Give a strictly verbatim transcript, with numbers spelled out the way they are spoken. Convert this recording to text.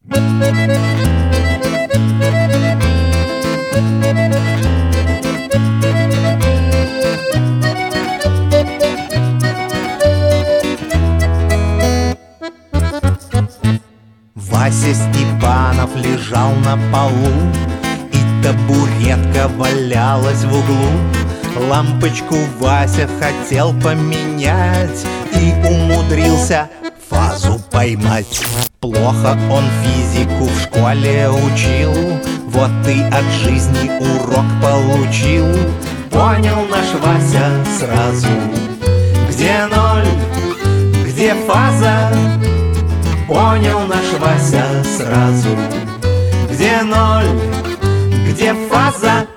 Вася Степанов лежал на полу, и табуретка валялась в углу. Лампочку Вася хотел поменять и умудрился фазу поймать. Плохо он физику в школе учил, вот и от жизни урок получил. Понял наш Вася сразу, где ноль, где фаза. Понял наш Вася сразу, где ноль, где фаза.